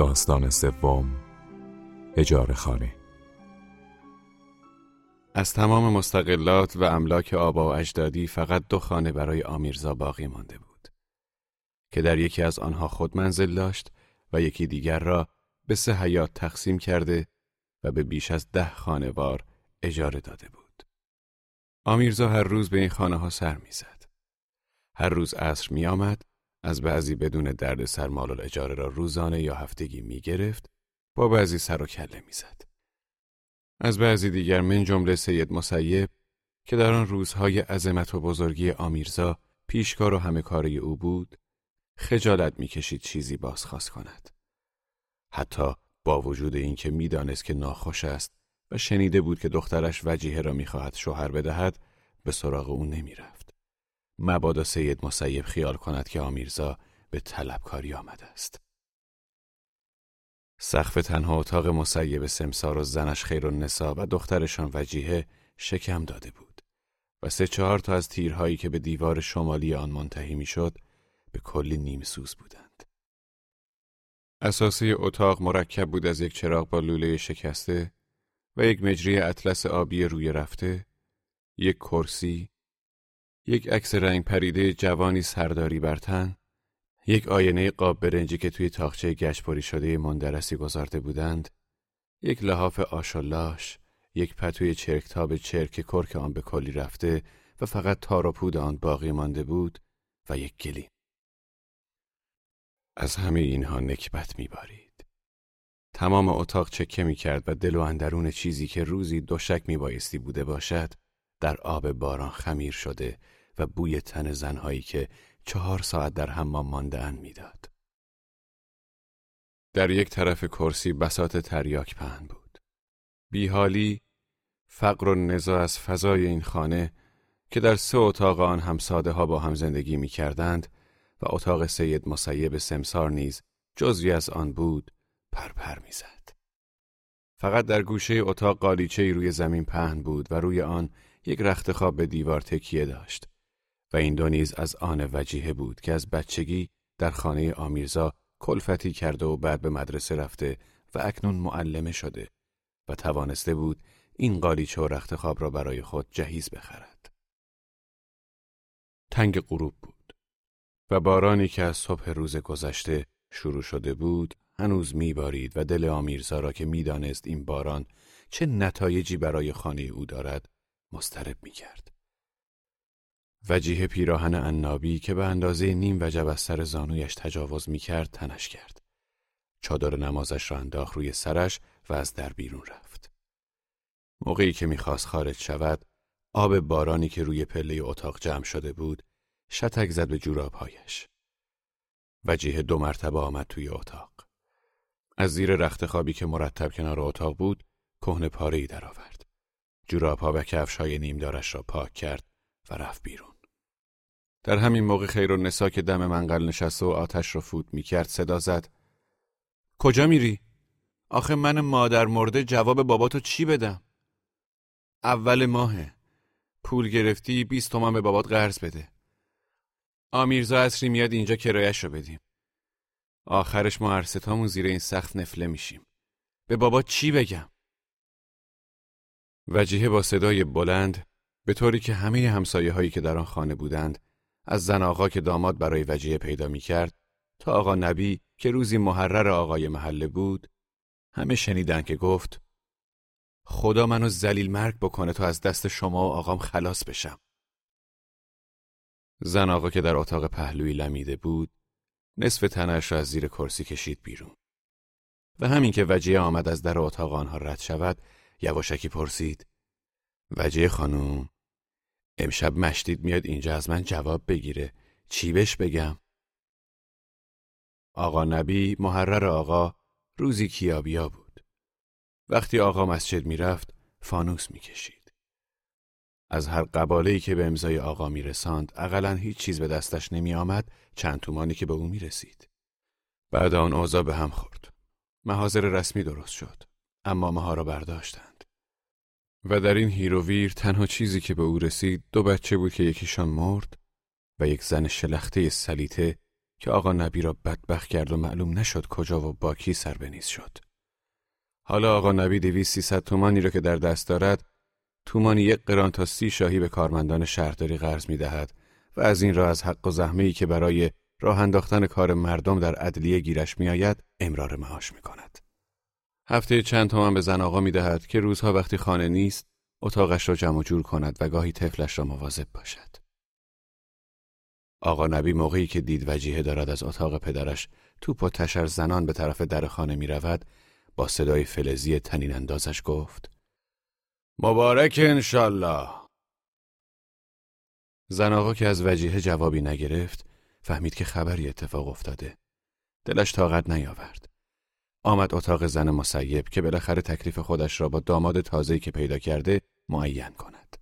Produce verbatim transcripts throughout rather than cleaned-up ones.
داستان سوم، اجاره خانه. از تمام مستغلات و املاک آبا و اجدادی فقط دو خانه برای آمیرزا باقی مانده بود که در یکی از آنها خود منزل داشت و یکی دیگر را به سه حیات تقسیم کرده و به بیش از ده خانوار اجاره داده بود. آمیرزا هر روز به این خانه ها سر می زد. هر روز عصر می آمد، از بعضی بدون درد سر مال الاجاره را روزانه یا هفتگی می گرفت، با بعضی سر و کله می زد. از بعضی دیگر من جمله سید مسیب که در آن روزهای عظمت و بزرگی آمیرزا پیشکار و همه کاری او بود، خجالت می کشید چیزی بازخواست کند. حتی با وجود اینکه می دانست که ناخوش است و شنیده بود که دخترش وجیهه را می خواهد شوهر بدهد، به سراغ او نمی رفت. مبادا سید مسیب خیال کند که آمیرزا به طلبکاری آمده است. سقف تنها اتاق مسیب سمسار و زنش خیرالنسا و دخترشان وجیهه شکم داده بود و سه چهار تا از تیرهایی که به دیوار شمالی آن منتهی می شد به کلی نیم سوز بودند. اساسی اتاق مرکب بود از یک چراغ با لوله شکسته و یک مجری اطلس آبی روی رفته، یک کرسی، یک عکس رنگ پریده جوانی سرداری بر تن، یک آینه قاب برنجی که توی تاقچه گچ‌پری شده مندرسی گذارده بودند، یک لحاف آش و لاش، یک پتوی چرکتاب چرک کرک آن به کلی رفته و فقط تار و پود آن باقی مانده بود و یک گلیم. از همه اینها نکبت می‌بارید. تمام اتاق چکه می‌کرد و دل و اندرون چیزی که روزی دوشک میبایستی بوده باشد در آب باران خمیر شده و بوی تن زنهایی که چهار ساعت در حمام مانده‌اند میداد. در یک طرف کرسی بساط تریاک پهن بود. بیحالی، فقر و نزاع از فضای این خانه که در سه اتاق آن همساده ها با هم زندگی می کردند و اتاق سید مسیب سمسار نیز جزوی از آن بود، پرپر می زد. فقط در گوشه اتاق قالیچه‌ای روی زمین پهن بود و روی آن یک رخت خواب به دیوار تکیه داشت و این دو نیز از آن وجیهه بود که از بچگی در خانه آمیرزا کلفتی کرده و بعد به مدرسه رفته و اکنون معلمه شده و توانسته بود این قالیچه و رخت خواب را برای خود جهیز بخرد. تنگ غروب بود و بارانی که از صبح روز گذشته شروع شده بود هنوز میبارید و دل آمیرزا را که میدانست این باران چه نتایجی برای خانه او دارد مضطرب میکرد. وجیه پیراهن عنابی که به اندازه نیم وجب از سر زانویش تجاوز میکرد تنش کرد. چادر نمازش را انداخت روی سرش و از در بیرون رفت. موقعی که میخواست خارج شود، آب بارانی که روی پله اتاق جمع شده بود شتک زد به جورابهایش. وجیه دو مرتبه آمد توی اتاق. از زیر رخت خوابی که مرتب کنار اتاق بود کهنه پاره‌ای درآورد. جورابها و کفش‌های نیمدارش را پاک کرد و رفت بیرون. در همین موقع خیرالنسا که دم منقل نشسته و آتش را فوت می‌کرد صدا زد: کجا میری؟ آخه من مادر مرده جواب باباتو چی بدم؟ اول ماهه. پول گرفتی بیست تومن به بابات قرض بده. آمیرزا عصری میاد اینجا کرایه‌اش رو بدیم. آخرش ما هر ستامون زیر این سقف نفله میشیم. به بابا چی بگم؟ وجیه با صدای بلند به طوری که همه همسایه هایی که در آن خانه بودند از زن آقا که داماد برای وجیه پیدا می کرد تا آقا نبی که روزی محرر آقای محله بود، همه شنیدن که گفت: خدا منو ذلیل مرگ بکنه تا از دست شما و آقام خلاص بشم. زن آقا که در اتاق پهلویی لمیده بود نصف تنش را از زیر کرسی کشید بیرون و همین که وجیه آمد از در اتاق آنها رد شود یواشکی پرسید: وجیه خانوم، امشب مشدید میاد اینجا از من جواب بگیره، چی بهش بگم؟ آقا نبی محرر آقا روزی کیابیا بود. وقتی آقا مسجد میرفت فانوس میکشید. از هر قباله‌ای که به امضای آقا میرساند اقلاً هیچ چیز به دستش نمی آمد چند تومانی که به او میرسید. بعد آن اوضاع به هم خورد. محاضر رسمی درست شد، اما ماها را برداشتند. و در این هیر و ویر تنها چیزی که به او رسید دو بچه بود که یکیشان مرد و یک زن شلخته سلیته که آقا نبی را بدبخت کرد و معلوم نشد کجا و با کی سر به نیز شد. حالا آقا نبی دویست سیصد تومانی را که در دست دارد، تومانی یک قران تا سی شاهی به کارمندان شهرداری قرض می دهد و از این را از حق و زحمه‌ای که برای راه انداختن کار مردم در عدلیه گیرش می آید امرار معاش می کند. هفته چند تومان به زن آقا می دهد که روزها وقتی خانه نیست اتاقش را جمع جور کند و گاهی طفلش را مواظب باشد. آقا نبی موقعی که دید وجیه دارد از اتاق پدرش توپ و تشر زنان به طرف در خانه می رود، با صدای فلزی طنین اندازش گفت: مبارک انشالله. زن آقا که از وجیه جوابی نگرفت فهمید که خبری اتفاق افتاده. دلش طاقت نیاورد. آمد اتاق زن مسیب که بالاخره تکلیف خودش را با داماد تازه‌ای که پیدا کرده معین کند.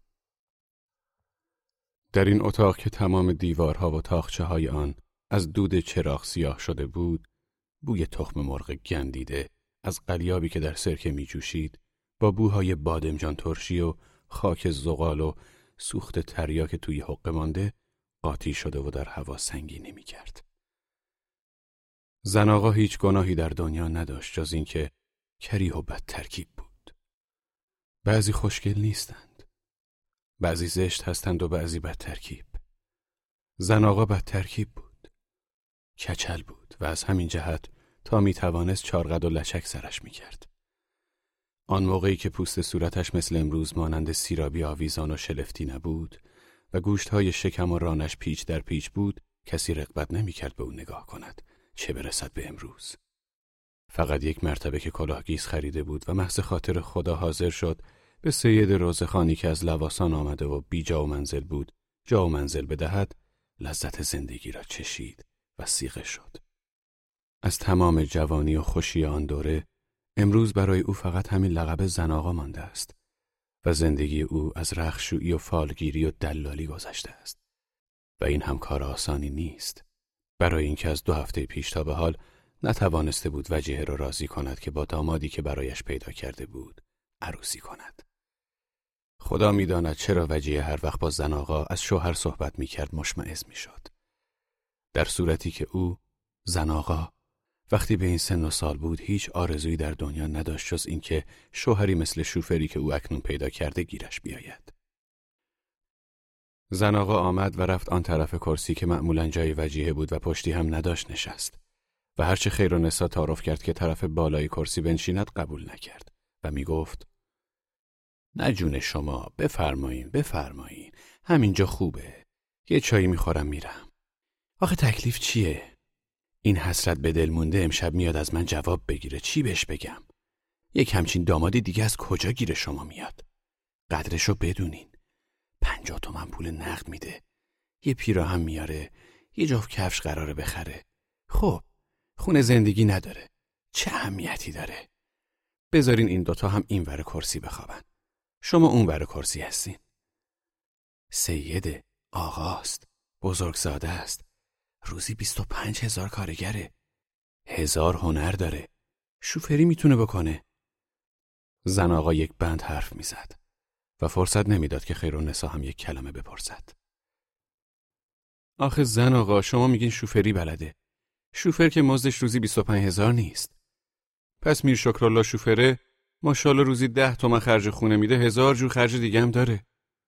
در این اتاق که تمام دیوارها و تاقچه های آن از دود چراغ سیاه شده بود، بوی تخم مرغ گندیده از قلیابی که در سرکه می جوشید با بوهای بادمجان ترشی و خاک زغال و سوخت تریاک توی حقه مانده قاطی شده و در هوا سنگینی می کرد. زن آقا هیچ گناهی در دنیا نداشت جز این که کریه و بد ترکیب بود. بعضی خوشگل نیستند، بعضی زشت هستند و بعضی بد ترکیب. زن آقا بد ترکیب بود، کچل بود و از همین جهت تا می توانست چارقد و لچک سرش می کرد. آن موقعی که پوست صورتش مثل امروز مانند سیرابی آویزان و شلفتی نبود و گوشتهای شکم و رانش پیچ در پیچ بود، کسی رغبت نمی کرد به او نگاه کند، چه برسد به امروز. فقط یک مرتبه که کلاهگیس خریده بود و محض خاطر خدا حاضر شد به سید روزخانی که از لواسان آمده و بی جا و منزل بود جا و منزل بدهد، لذت زندگی را چشید و سیغه شد. از تمام جوانی و خوشی آن دوره امروز برای او فقط همین لقب زن آقا مانده است و زندگی او از رختشویی و فالگیری و دلالی گذشته است و این هم کار آسانی نیست، برای اینکه از دو هفته پیش تا به حال نتوانسته بود وجیه را راضی کند که با دامادی که برایش پیدا کرده بود عروسی کند. خدا می‌داند چرا وجیه هر وقت با زن آقا از شوهر صحبت می‌کرد مشمئز می‌شد، در صورتی که او زن آقا وقتی به این سن و سال بود هیچ آرزویی در دنیا نداشت جز اینکه شوهری مثل شوفری که او اکنون پیدا کرده گیرش بیاید. زن آقا آمد و رفت آن طرف کرسی که معمولاً جای وجیه بود و پشتی هم نداشت نشست و هرچه خیر و نسا تعارف کرد که طرف بالای کرسی بنشیند قبول نکرد و می گفت: نه جون شما، بفرمایین بفرمایین، همینجا خوبه، یه چایی میخورم میرم. آخه تکلیف چیه؟ این حسرت به دل مونده امشب میاد از من جواب بگیره، چی بهش بگم؟ یک همچین دامادی دیگه از کجا گیر شما میاد؟ قدرشو بدونین، پنجاه تومن پول نقد میده، یه پیراهن میاره، یه جفت کفش قراره بخره. خب خونه زندگی نداره، چه اهمیتی داره؟ بذارین این دوتا هم این ور کرسی بخوابن، شما اون ور کرسی هستین. سیده، آقاست، بزرگزاده است، روزی بیست و پنج هزار کارگره، هزار هنر داره، شوفری میتونه بکنه. زن آقا یک بند حرف میزد و فرصت نمیداد که خیرالنسا هم یک کلمه بپرسد. آخه زن آقا شما میگین شوفری بلده، شوفر که مزدش روزی بیست و پنج هزار نیست. پس میر شکرالله شوفره ماشاءالله روزی ده تومن خرج خونه میده، هزار جور خرج دیگه هم داره.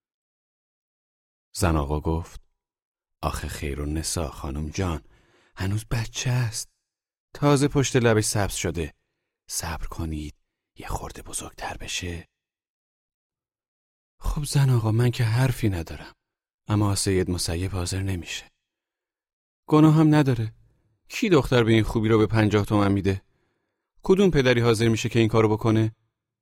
زن آقا گفت: آخه خیرالنسا خانم جان هنوز بچه است، تازه پشت لبش سبز شده، صبر کنید یه خورده بزرگتر بشه. خب زن آقا من که حرفی ندارم، اما سید مسیب حاضر نمیشه. گناه هم نداره، کی دختر به این خوبی رو به پنجاه تومن میده؟ کدوم پدری حاضر میشه که این کارو بکنه؟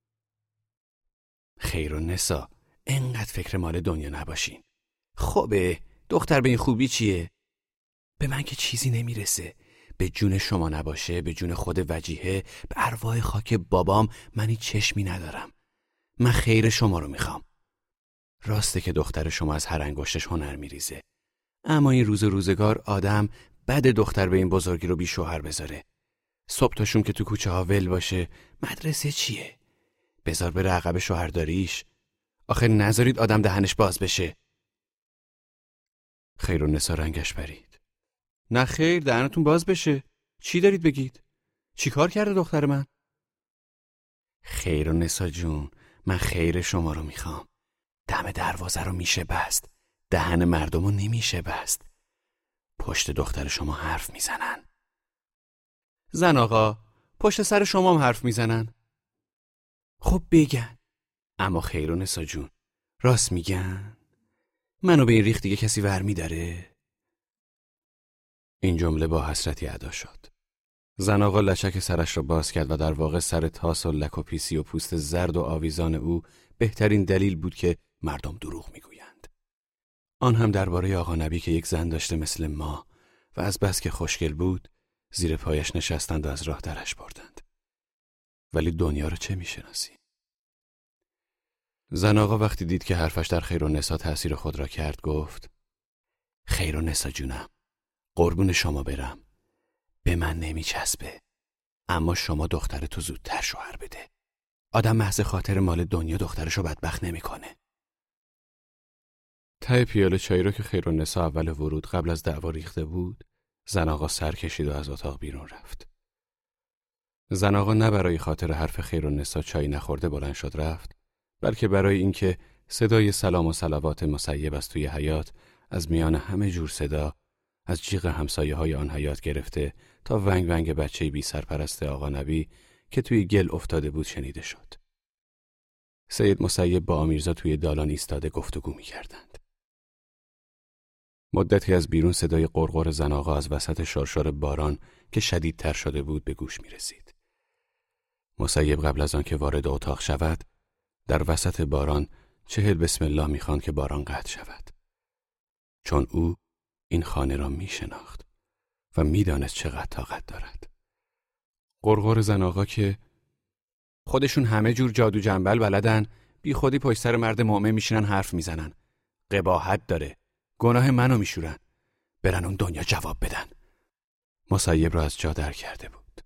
خیرالنسا انقدر فکر مال دنیا نباشین. خبه دختر به این خوبی چیه؟ به من که چیزی نمیرسه، به جون شما نباشه، به جون خود وجیهه، به ارواح خاک بابام من هیچ چشمی ندارم. من خیر شما رو میخوام. راسته که دختر شما از هر انگشتش هنر میریزه، اما این روز روزگار آدم بد دختر به این بزرگی رو بی شوهر بذاره. صبح تا شوم که تو کوچه ها ول باشه، مدرسه چیه؟ بذار بره عقب شوهرداریش. آخه نذارید آدم دهنش باز بشه. خیرالنسا رنگش پرید. نه خیر، دهنتون باز بشه. چی دارید بگید؟ چی کار کرده دختر من؟ خیر و نسا جون، من خیر شما رو میخوام. دم دروازه رو میشه بست، دهن مردم رو نمیشه بست. پشت دختر شما حرف میزنن. زن آقا، پشت سر شما هم حرف میزنن. خب بگن. اما خیر و نسا جون، راست میگن؟ منو به این ریخت دیگه کسی ور میداره؟ این جمله با حسرتی ادا شد. زن آقا لچک سرش را باز کرد و در واقع سر تاس و لک و پیسی و پوست زرد و آویزان او بهترین دلیل بود که مردم دروغ میگویند. آن هم درباره آقا نبی که یک زن داشته مثل ما و از بس که خوشگل بود زیر پایش نشستند و از راه درش بردند. ولی دنیا رو چه میشناسی؟ زن آقا وقتی دید که حرفش در خیر و نسا تأثیر خود را کرد گفت: خیر و نسا جونم، قربون شما برم، به من نمیچسبه، اما شما دخترتو زودتر شوهر بده. آدم محض خاطر مال دنیا دخترشو بدبخت نمیکنه. ته پیاله چای رو که خیر و نسا اول ورود قبل از دعوا ریخته بود، زن آقا سر کشید و از اتاق بیرون رفت. زن آقا نه برای خاطر حرف خیر و نسا چای نخورده بلند شد رفت، بلکه برای اینکه صدای سلام و صلوات مسیب از توی حیاط از میان همه جور صدا، از جیغ همسایه های آن حیاط گرفته تا ونگ ونگ بچه‌ی بی سرپرست آقا نبی که توی گل افتاده بود شنیده شد. سید مسیب با آمیرزا توی دالان ایستاده گفتگو می کردند. مدتی از بیرون صدای قرقر زن آقا از وسط شارشار باران که شدیدتر شده بود به گوش می رسید. مسیب قبل از آن که وارد اتاق شود در وسط باران چهل بسم الله می خواند که باران قطع شود، چون او این خانه را می شناخت و می دانست چقدر طاقت دارد. قرقر زن آقا که خودشون همه جور جادو جنبل بلدن، بی خودی پشت سر مرد مؤمن میشینن حرف میزنن، قباحت داره، گناه منو میشورن، برن اون دنیا جواب بدن. مسیب را از جا در کرده بود.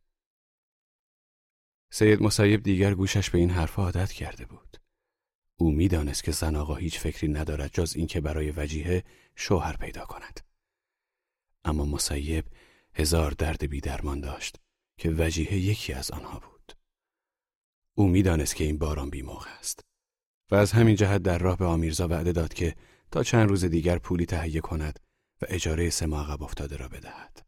سید مسیب دیگر گوشش به این حرف عادت کرده بود. او میدانست که زن آقا هیچ فکری ندارد جز این که برای وجیهه شوهر پیدا کند. اما مسیب هزار درد بی درمان داشت که وجیهه یکی از آنها بود. او میدانست که این باران بی موقع است و از همین جهت در راه به آمیرزا وعده داد که تا چند روز دیگر پولی تهیه کند و اجاره سه ماه عقب افتاده را بدهد.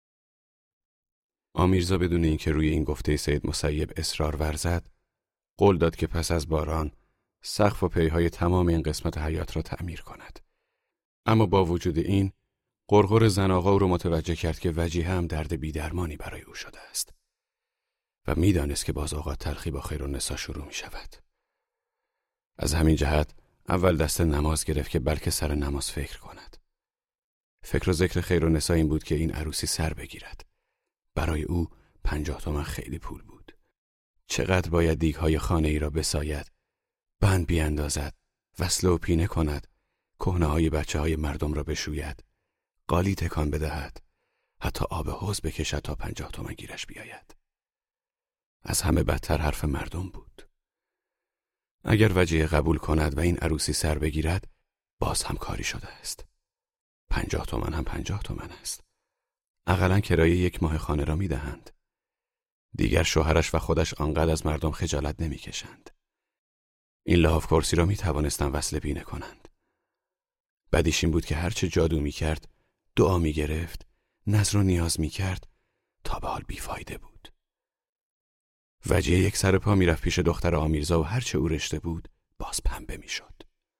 آمیرزا بدون اینکه روی این گفته سید مسیب اصرار ورزد، قول داد که پس از باران سقف و پیهای تمام این قسمت حیاط را تعمیر کند. اما با وجود این، قرقر زن آقا او را متوجه کرد که وجیه هم درد بی‌درمانی برای او شده است و میدانست که باز اوقات تلخی با خیر و نسا شروع می شود. از همین جهت اول دست نماز گرفت که بلکه سر نماز فکر کند. فکر و ذکر خیر و نسا این بود که این عروسی سر بگیرد. برای او پنجاه تومن خیلی پول بود. چقدر باید دیگهای خانه ای را بساید، بند بیاندازد، وصله و پینه کند، کهنه های بچه های مردم را بشوید، قالی تکان بدهد، حتی آب حوض بکشد تا پنجاه تومن گیرش بیاید. از همه بدتر حرف مردم بود. اگر وجیه قبول کند و این عروسی سر بگیرد، باز هم کاری شده است. پنجاه تومن هم پنجاه تومن است. اقلاً کرایه یک ماه خانه را می دهند. دیگر شوهرش و خودش آنقدر از مردم خجالت نمی کشند. این لحاف کرسی را می توانستند وصله پینه کنند. بدیش این بود که هرچه جادو می کرد، دعا می گرفت، نظر و نیاز می کرد، تا به حال بیفایده بود. وجیه یک سر پا می رفت پیش دختر آمیرزا و هرچه او رشته بود، باز پنبه می شد.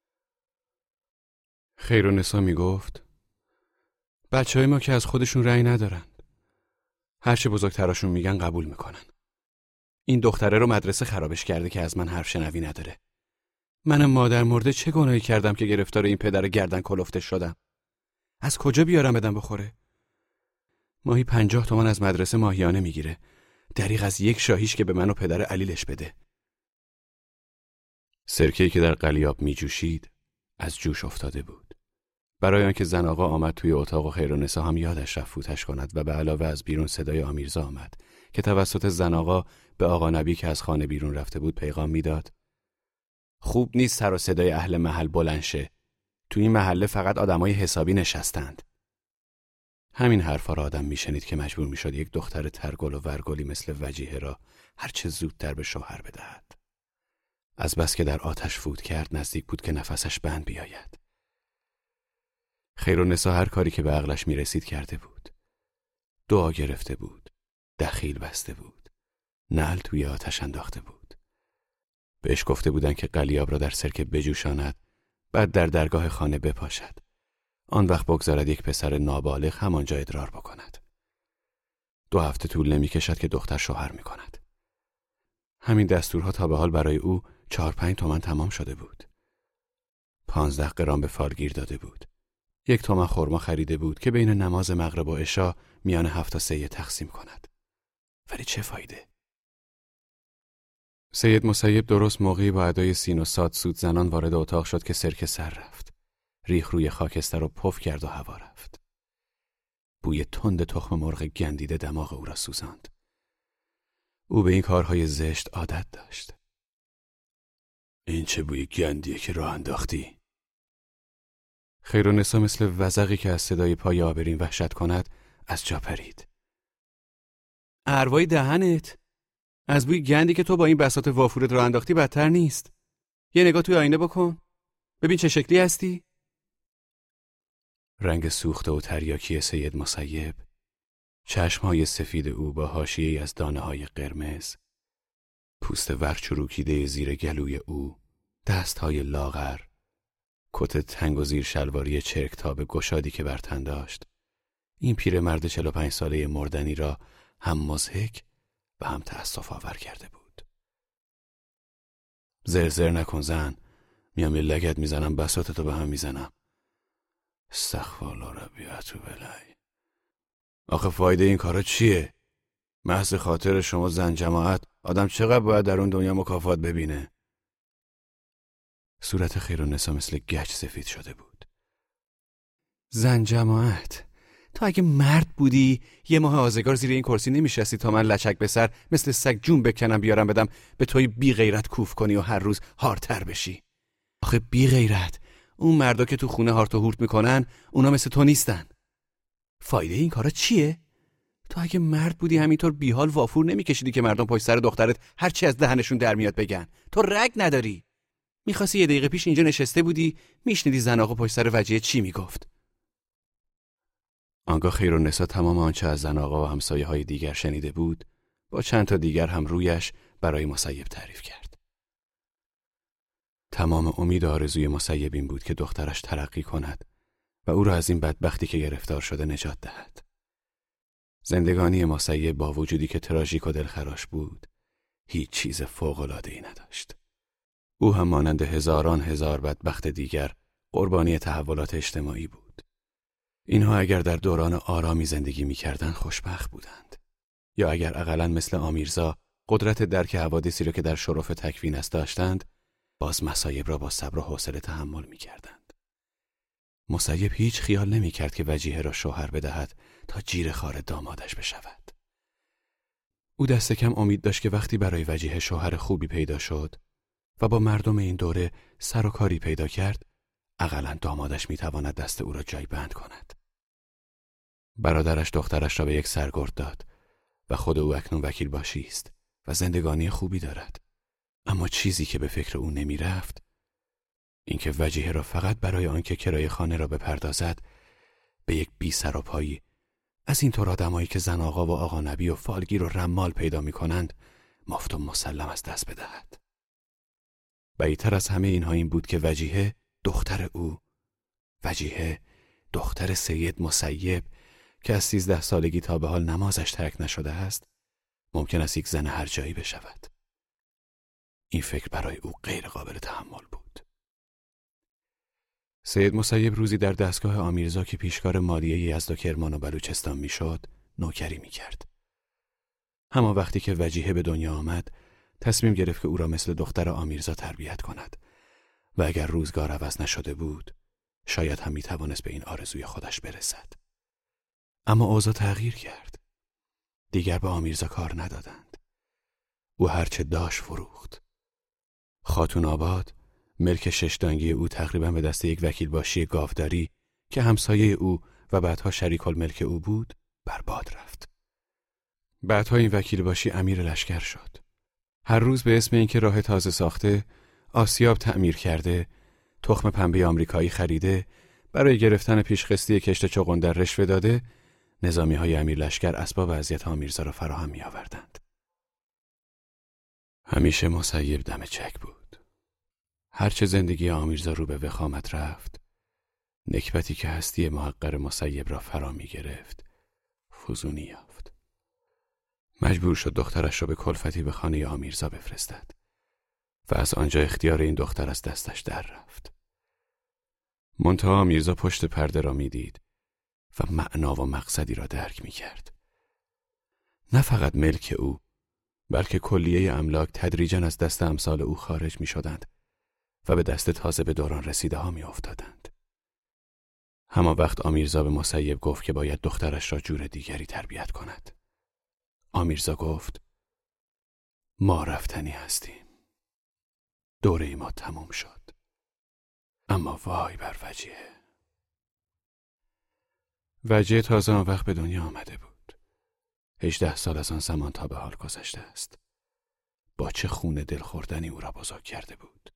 خیر و نسا می گفت: بچه های ما که از خودشون رأی ندارند. هرچه بزرگتراشون میگن قبول میکنن. این دختره رو مدرسه خرابش کرده که از من حرف شنوی نداره. منم مادر مرده چه گناهی کردم که گرفتار این پدر گردن کلفته شدم؟ از کجا بیارم بدم بخوره؟ ماهی پنجاه تومن از مدرسه ماهیانه میگیره، دریغ از یک شاهیش که به من و پدر علیلش بده. سرکه‌ای که در قلیاب میجوشید از جوش افتاده بود. برای آنکه زن آقا آمد توی اتاق و خیر و نسا هم یادش رفت فوتش کند و به علاوه از بیرون صدای آمیرزا آمد که توسط زن آقا به آقا نبی که از خانه بیرون رفته بود پیغام میداد: خوب نیست سر و صدای اهل محل بلند شه. تو این محله فقط آدمای حسابی نشستند. همین حرفا را آدم میشنید که مجبور میشد یک دختر ترگل و ورگلی مثل وجیحه را هرچه زودتر به شوهر بدهد. از بس که در آتش فوت کرد نزدیک بود که نفسش بند بیاید. خیرالنسا هر کاری که به عقلش میرسید کرده بود. دعا گرفته بود، دخیل بسته بود، نعل توی آتش انداخته بود. بهش گفته بودن که قلیاب را در سرکه بجوشاند، بعد در درگاه خانه بپاشد. آن وقت بگذارد یک پسر نابالغ همانجا ادرار بکند. دو هفته طول نمی کشد که دختر شوهر می کند. همین دستورها تا به حال برای او چهار پنج تومن تمام شده بود. پانزده قران به فالگیر داده بود. یک تومن خرما خریده بود که بین نماز مغرب و عشا میان هفت تا سه تقسیم کند. ولی چه فایده؟ سید مسیب درست موقعی با ادای سین و ساد سود زنان وارد اتاق شد که سرکه سر رفت. ریخ روی خاکستر و پف کرد و هوا رفت. بوی تند تخم مرغ گندیده دماغ او را سوزاند. او به این کارهای زشت عادت داشت. این چه بوی گندیه که راه انداختی؟ خیرالنسا مثل وزغی که از صدای پای آبرین وحشت کند از جا پرید. اروای دهنت! از بوی گندی که تو با این بساط وافورت راه انداختی بدتر نیست. یه نگاه توی آینه بکن. ببین چه شکلی هستی؟ رنگ سوخته و تریاکی سید مسیب، چشمهای سفید او با حاشیه‌ای از دانه‌های قرمز، پوست ورچروکیده زیر گلوی او، دستهای لاغر، کت تنگ و زیر شلواری چرکتاب گشادی که بر تن داشت، این پیرمرد چهل و پنج ساله مردنی را هم مضحک و هم تأسف آور کرده بود. زرزر نکن زن، میام یه لگد میزنم بساطتو به هم میزنم. استغفرالله ربی اتوب الیه. آخه فایده این کارا چیه؟ محض خاطر شما زن جماعت آدم چقدر باید در اون دنیا مکافات ببینه؟ صورت خیرالنسا مثل گچ سفید شده بود. زن جماعت؟ تو اگه مرد بودی یه ماه آزگار زیر این کرسی نمیشستی تا من لچک به سر مثل سگ جون بکنم بیارم بدم به توی بی غیرت کوف کنی و هر روز هارتر بشی. آخه بی غیرت، اون مردا که تو خونه هارت و هورت میکنن اونا مثل تو نیستن. فایده این کارا چیه؟ تو اگه مرد بودی همینطور بیحال وافور نمیکشیدی که مردم پشت سر دخترت هر چی از دهنشون در میاد بگن. تو رگ نداری. میخواستی یه دقیقه پیش اینجا نشسته بودی میشنیدی زن آقا پشت سر وجیه چی میگفت. آنگاه خیرالنسا تمام آنچه از زن آقا و همسایه های دیگر شنیده بود با چند تا دیگر هم رویش برای مسیب تعریف کرد. تمام امید آرزوی مسیب این بود که دخترش ترقی کند و او را از این بدبختی که گرفتار شده نجات دهد. زندگانی مسیب با وجودی که تراژیک و دلخراش بود هیچ چیز فوق‌العاده‌ای نداشت. او هم مانند هزاران هزار بدبخت دیگر قربانی تحولات اجتماعی بود. اینها اگر در دوران آرامی زندگی می‌کردند خوشبخت بودند، یا اگر اقلاً مثل آمیرزا قدرت درک حوادثی را که در شرف تکوین است داشتند، باز مصایب را با صبر و حوصله تحمل می‌کردند. مسیب هیچ خیال نمی‌کرد که وجیحه را شوهر بدهد تا جیر خار دامادش بشود. او دست کم امید داشت که وقتی برای وجیحه شوهر خوبی پیدا شد و با مردم این دوره سر و کاری پیدا کرد، اقلاً دامادش میتواند دست او را جای بند کند. برادرش دخترش را به یک سرگرد داد و خود او اکنون وکیل باشی است و زندگانی خوبی دارد. اما چیزی که به فکر او نمی رفت اینکه وجیحه را فقط برای آنکه کرایه خانه را بپردازد به یک بی سر و پایی از این طور آدمایی که زن آقا و آقا نبی و فالگیر و رمال پیدا می کنند مفت و مسلم از دست بدهد. بعیدتر از همه اینها این بود که وجیحه دختر او، وجیحه دختر سید مسیب که از سیزده سالگی تا به حال نمازش ترک نشده است، ممکن است یک زن هر جایی بشود. این فکر برای او غیر قابل تحمل بود. سید مسیب روزی در دستگاه آمیرزا که پیشکار مالیه یزد و کرمان و بلوچستان میشد، نوکری میکرد. اما وقتی که وجیحه به دنیا آمد، تصمیم گرفت که او را مثل دختر آمیرزا تربیت کند و اگر روزگار عوض نشده بود، شاید هم میتوانست به این آرزوی خودش برسد. اما اوضاع تغییر کرد. دیگر به آمیرزا کار ندادند. او هرچه داشت فروخت. خاتون آباد، ملک ششدانگی او تقریبا به دست یک وکیل باشی گاوداری که همسایه او و بعدها شریک الملک او بود برباد رفت. بعدها این وکیل باشی امیر لشکر شد. هر روز به اسم اینکه راه تازه ساخته، آسیاب تعمیر کرده، تخم پنبه آمریکایی خریده، برای گرفتن پیشخستی کشت چغندر رشوه داده، نظامی های امیر لشکر اسباب اذیت آمیرزا را فراهم می آوردند. همیشه مسیب دم چک بود. هرچه زندگی آمیرزا رو به وخامت رفت، نکبتی که هستی محقر مسیب را فرا می گرفت، فزونی یافت. مجبور شد دخترش را به کلفتی به خانه آمیرزا بفرستد و از آنجا اختیار این دختر از دستش در رفت. منتها آمیرزا پشت پرده را می دید و معنا و مقصدی را درک می کرد. نه فقط ملک او، بلکه کلیه املاک تدریجاً از دست امثال او خارج می شدند و به دست تازه به دوران رسیده ها می افتادند. همان وقت آمیرزا به مسیب گفت که باید دخترش را جور دیگری تربیت کند. آمیرزا گفت: ما رفتنی هستیم. دوره ما تموم شد. اما وای بر وجیه. وجیه تازه آن وقت به دنیا آمده بود. هجده سال از آن زمان تا به حال گذشته است. با چه خون دل خوردنی او را بزرگ کرده بود.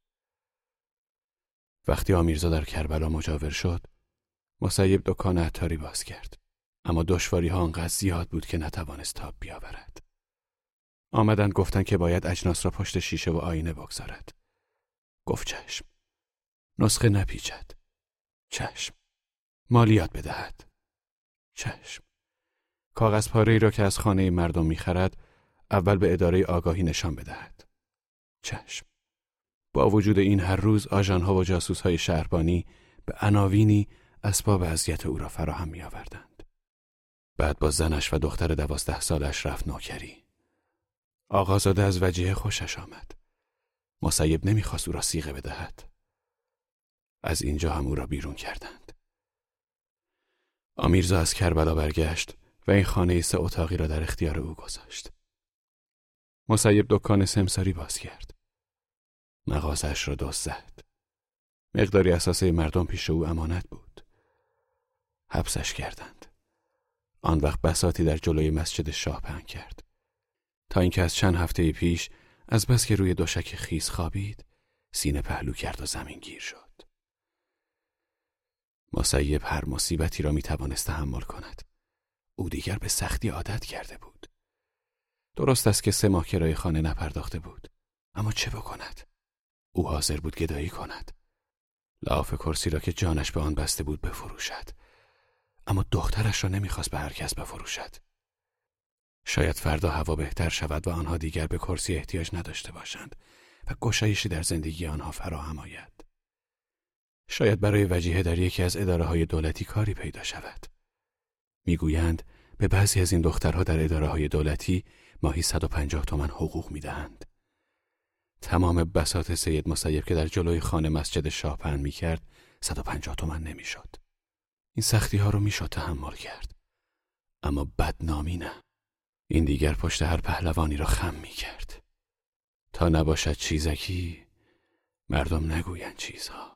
وقتی آمیرزا در کربلا مجاور شد، مسیب دکان عطاری باز کرد. اما دشواری ها آنقدر زیاد بود که نتوانست تاب بیاورد. آمدند گفتند که باید اجناس را پشت شیشه و آینه بگذارد. گفت چشم. نسخه نپیچد. چشم. مالیات بدهد. چشم. کاغذ پاره ای را که از خانه مردم می‌خرد، اول به اداره آگاهی نشان بدهد. چشم. با وجود این هر روز آژان‌ها و جاسوس‌های شهربانی به عناوینی اسباب اذیت او را فراهم می‌آوردند. بعد با زنش و دختر دوازده سالش رفت نوکری. آقازاده از وجیه خوشش آمد. مسیب نمی‌خواست او را صیغه بدهد. از اینجا هم او را بیرون کردند. آمیرزا از کربلا برگشت و این خانه سه اتاقی را در اختیار او گذاشت. مسیب دکان سمساری باز کرد. مغازه‌اش را دزد زد. مقداری اساسه مردم پیش او امانت بود. حبسش کردند. آن وقت بساطی در جلوی مسجد شاه پهن کرد. تا اینکه از چند هفته پیش از بس که روی دوشک خیس خوابید، سینه پهلو کرد و زمین گیر شد. مسیب هر مصیبتی را می توانست تحمل کند. او دیگر به سختی عادت کرده بود. درست است که سه ماه کرایه خانه نپرداخته بود. اما چه بکند؟ او حاضر بود گدایی کند. لحاف کرسی را که جانش به آن بسته بود بفروشد. اما دخترش را نمیخواست به هر کس بفروشد. شاید فردا هوا بهتر شود و آنها دیگر به کرسی احتیاج نداشته باشند و گشایشی در زندگی آنها فراهم آید. شاید برای وجیه در یکی از اداره‌های دولتی کاری پیدا شود. میگویند به بعضی از این دخترها در اداره‌های دولتی ماهی صد و پنجاه تومان حقوق میدهند. تمام بساط سید مسیب که در جلوی خانه مسجد شاه پهن میکرد صد و پنجاه تومان نمیشد. این سختی ها رو میشد تحمل کرد. اما بدنامی نه. این دیگر پشت هر پهلوانی را خم میکرد. تا نباشد چیزکی مردم نگویند چیزها.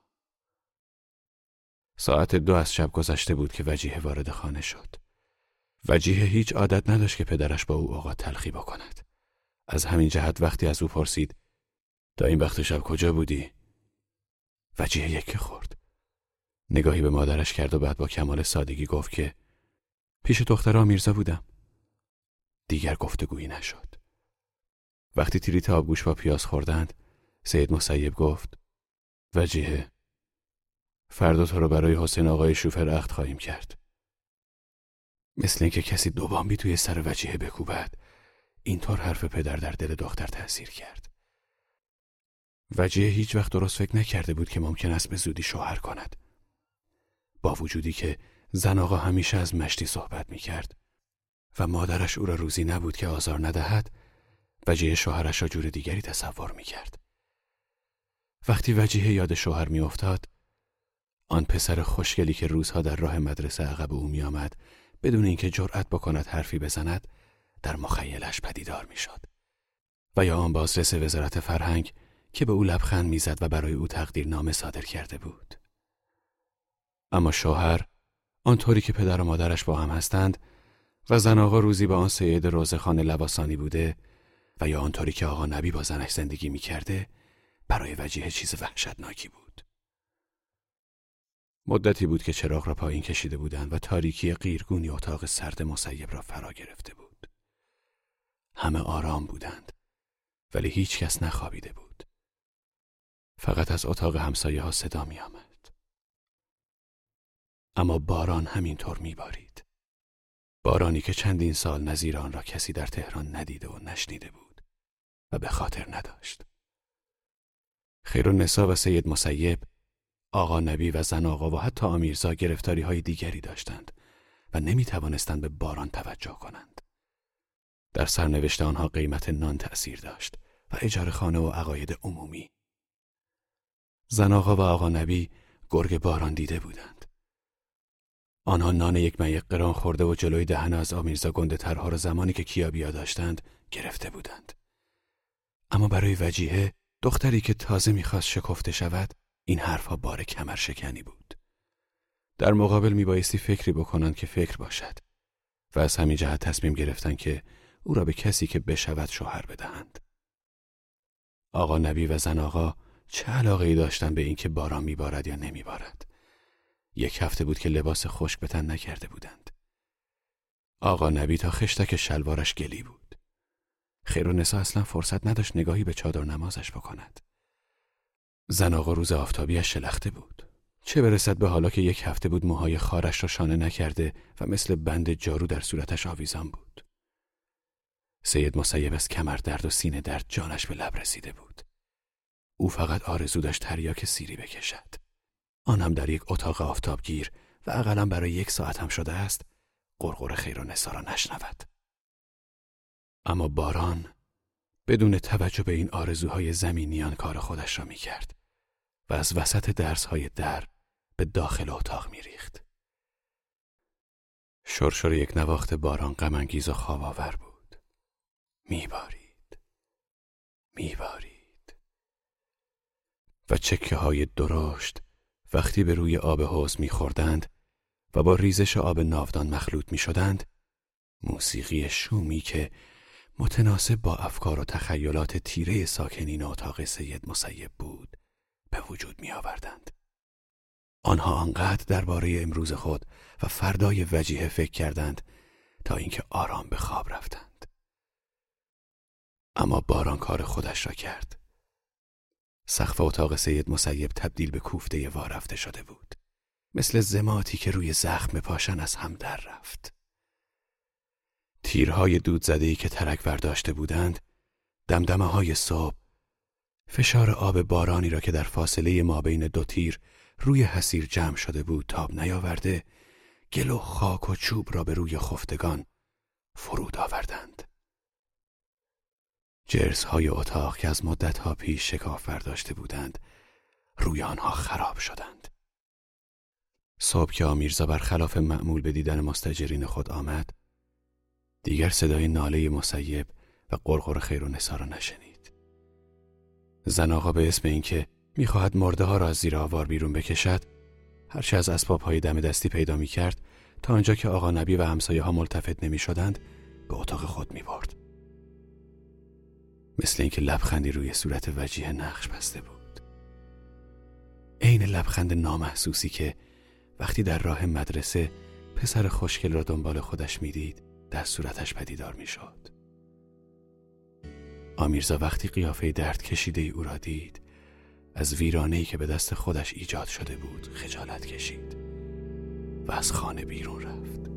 ساعت دو از شب گذشته بود که وجیه وارد خانه شد. وجیه هیچ عادت نداشت که پدرش با او اوقات تلخی بکند. از همین جهت وقتی از او پرسید تا این وقت شب کجا بودی؟ وجیه یکی خورد. نگاهی به مادرش کرد و بعد با کمال سادگی گفت که پیش دختر آمیرزا بودم. دیگر گفتگویی نشد. وقتی تریت آبگوش با پیاز خوردند، سید مسیب گفت وجیه، فردا تو رو برای حسین آقای شوفر عقد خواهیم کرد. مثل اینکه کسی دو بامبی توی سر وجیه بکوبد، اینطور حرف پدر در دل دختر تأثیر کرد. وجیه هیچ وقت درست فکر نکرده بود که ممکن است به زودی شوهر کند. با وجودی که زن آقا همیشه از مشتی صحبت می کرد و مادرش او را روزی نبود که آزار ندهد، وجیه شوهرش را جور دیگری تصور می کرد. وقتی وجیه یاد شوهر می افتاد، آن پسر خوشگلی که روزها در راه مدرسه عقب او می آمد بدون اینکه جرأت بکند حرفی بزند، در مخیلش پدیدار می شد. و یا آن بازرس وزارت فرهنگ که به او لبخند می زد و برای او تقدیرنامه صادر کرده بود. اما شوهر آنطوری که پدر و مادرش با هم هستند و زن آقا روزی با آن سید روزخان لواسانی بوده و یا آنطوری که آقا نبی با زنش زندگی می کرده، برای وجیه چیز وحشتناکی بود. مدتی بود که چراغ را پایین کشیده بودند و تاریکی قیرگونی اتاق سرد مسیب را فرا گرفته بود. همه آرام بودند، ولی هیچ کس نخوابیده بود. فقط از اتاق همسایه ها صدا می آمد. اما باران همینطور می بارید. بارانی که چندین سال نظیر آن را کسی در تهران ندیده و نشنیده بود و به خاطر نداشت. خیرالنسا و سید مسیب، آقا نبی و زن آقا و حتی آمیرزا گرفتاری های دیگری داشتند و نمی توانستند به باران توجه کنند. در سرنوشت آنها قیمت نان تأثیر داشت و اجاره خانه و عقاید عمومی. زن آقا و آقا نبی گرگ باران دیده بودند. آنها نان یک میق قران خورده و جلوی دهن از آمیرزا گنده ترها را زمانی که کیابیا داشتند گرفته بودند. اما برای وجیه، دختری که تازه میخواست شکفته شود، این حرفها بار کمر شکنی بود. در مقابل میبایستی فکری بکنند که فکر باشد و از همین جهت تصمیم گرفتند که او را به کسی که بشود شوهر بدهند. آقا نبی و زن آقا چه علاقه‌ای داشتند به این که باران میبارد یا نمیبارد؟ یک هفته بود که لباس خشک به تن نکرده بودند. آقا نبی تا خشتک شلوارش گلی بود. خیرالنسا اصلا فرصت نداشت نگاهی به چادر نمازش بکند. زن آقا روز آفتابیش شلخته بود. چه برسد به حالا که یک هفته بود موهای خارش را شانه نکرده و مثل بند جارو در صورتش آویزان بود. سید مسیب از کمر درد و سینه درد جانش به لب رسیده بود. او فقط آرزو داشت تریاک سیری بکشد. آن هم در یک اتاق آفتابگیر و اقلا برای یک ساعت هم شده است غرغر خیرالنسا را نشنود. اما باران بدون توجه به این آرزوهای زمینیان کار خودش را می کرد و از وسط درسهای در به داخل اتاق می ریخت. شرشر یک نواخت باران غم انگیز و خواب آور بود. می بارید. می بارید. و چکه های درشت وقتی به روی آب حوض می خوردند و با ریزش آب ناودان مخلوط می شدند، موسیقی شومی که متناسب با افکار و تخیلات تیره ساکنین اتاق سید مسیب بود به وجود می آوردند. آنها آنقدر درباره امروز خود و فردای وجیه فکر کردند تا اینکه آرام به خواب رفتند. اما باران کار خودش را کرد. سقف اتاق سید مسیب تبدیل به کوفته وارفته شده بود، مثل ضماتی که روی زخم پاشن از هم در رفت. تیرهای دود زده‌ای که ترک برداشته بودند، دمدمه های صبح، فشار آب بارانی را که در فاصله ما بین دو تیر روی حصیر جمع شده بود تاب نیاورده، گل و خاک و چوب را به روی خفتگان فرود آوردند. جرس‌های اتاق که از مدت‌ها پیش شکاف برداشته بودند، روی آنها خراب شدند. صبح که آمیرزا برخلاف معمول به دیدن مستاجرین خود آمد، دیگر صدای ناله مسیب و غرغر خیرالنسا را نشنید. زن آقا به اسم اینکه می‌خواهد مرده ها را از زیر آوار بیرون بکشد، هرچه از اسباب‌های دم دستی پیدا می‌کرد تا آنجا که آقا نبی و همسایه‌ها ملتفت نمی‌شدند به اتاق خود می‌برد. مثل اینکه لبخندی روی صورت وجیه نقش بسته بود. عین لبخند نامحسوسی که وقتی در راه مدرسه پسر خوشگل را دنبال خودش می‌دید در صورتش پدیدار می‌شد. آمیرزا وقتی قیافه درد کشیده ای او را دید، از ویرانه‌ای که به دست خودش ایجاد شده بود خجالت کشید و از خانه بیرون رفت.